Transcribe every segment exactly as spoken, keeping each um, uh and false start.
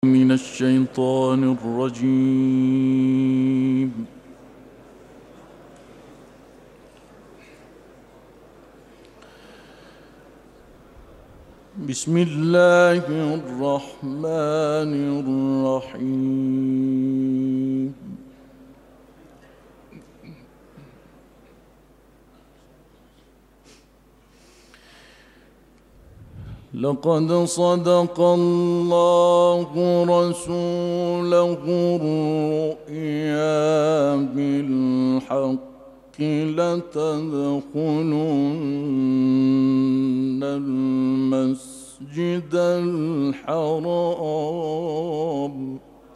من الشيطان الرجيم. بسم الله الرحمن الرحيم. لقد صدق الله رسوله الرؤيا بالحق لتدخلن المسجد الحرام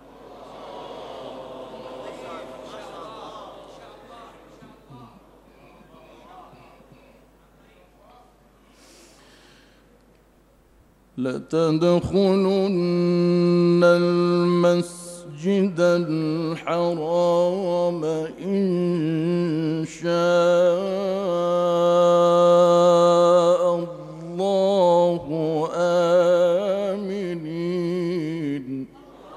لتدخلن المسجد الحرام إن شاء الله آمنين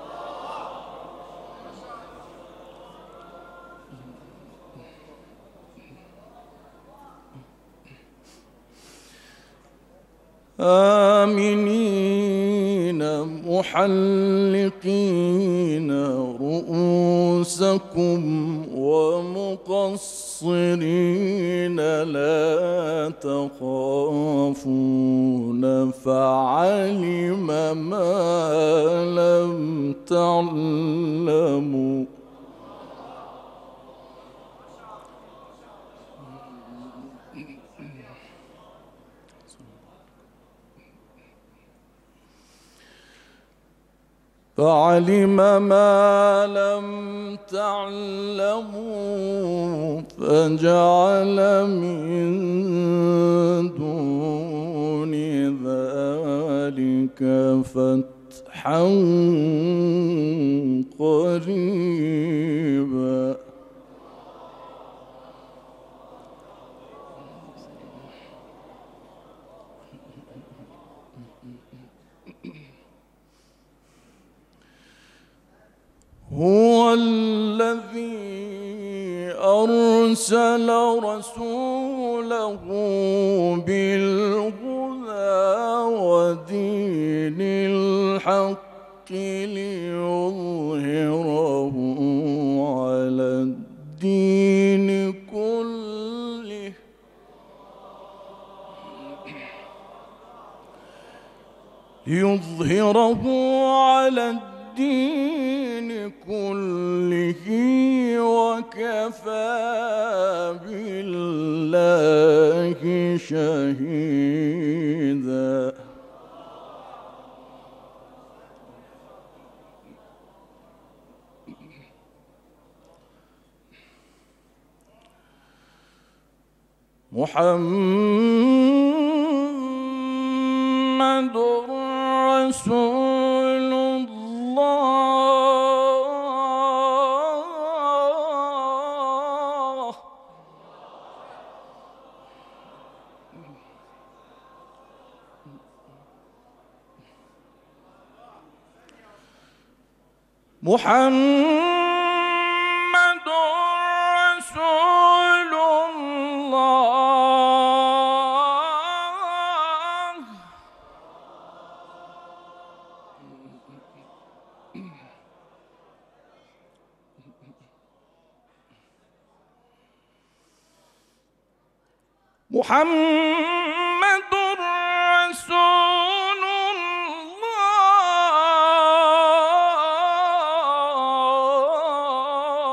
آمنين محلقين رؤوسكم ومقصرين لا تخافون فعلم ما لم تعلموا فعلم ما لم تعلموا فجعل من دون ذلك فتحا قريبا هو الذي أرسل رسوله بالهدى ودين الحق ليظهره على الدين كله ليظهره على الدين كله وكفى بالله شهيدا محمد رسول الله محمد رسول الله محمد رسول الله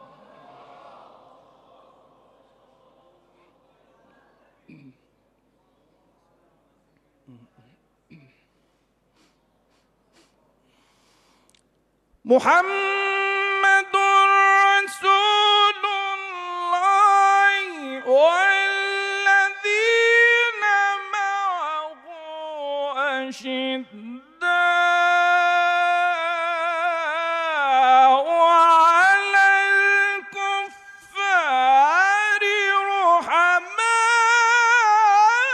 محمد رسول الله والذين معه أشداء على الكفار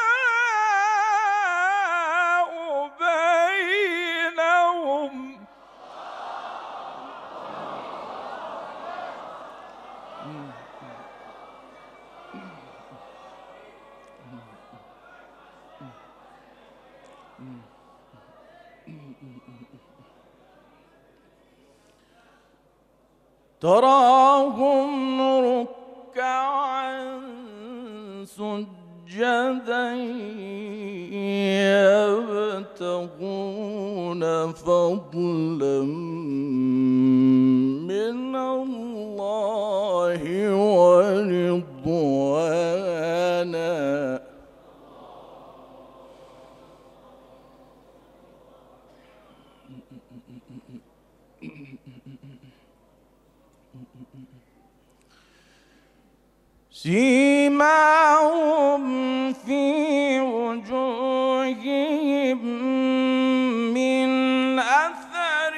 رحماء بينهم تراهم ركعا سجدا يبتغون فضلا من الله ورضوانا سيماهم في وجوههم من أثر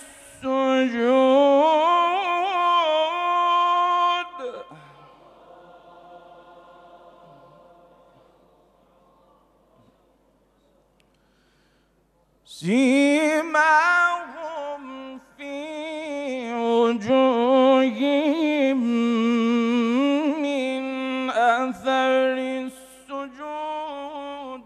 السجود سيماهم في وجوههم من أثر السجود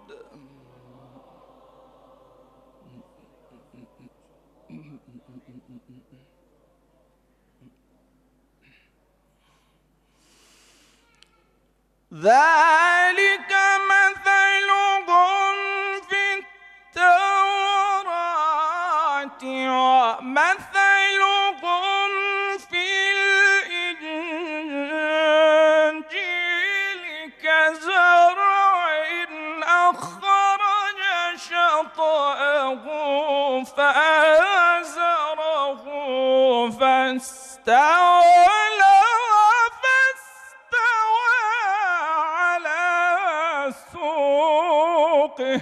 ذلك مثلهم في التوراة ومثلهم في الإنجيل كزرع أخرج شطأه فآزره فاستغلظ فاستوى على سوقه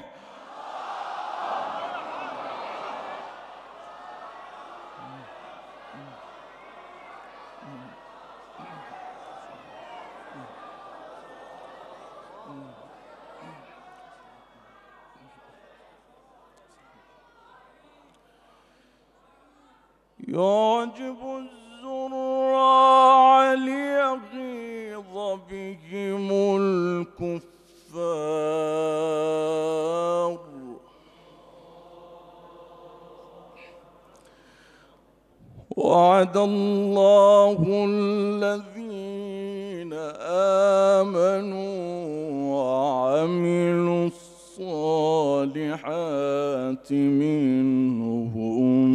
يعجب الزراع ليغيظ بهم الكفار وعد الله الذين آمنوا وعملوا الصالحات منهم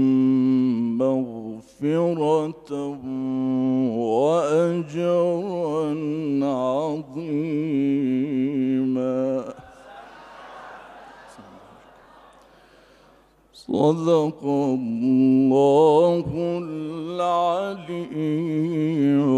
مغفرة وأجرا عظيما. صدق الله العلي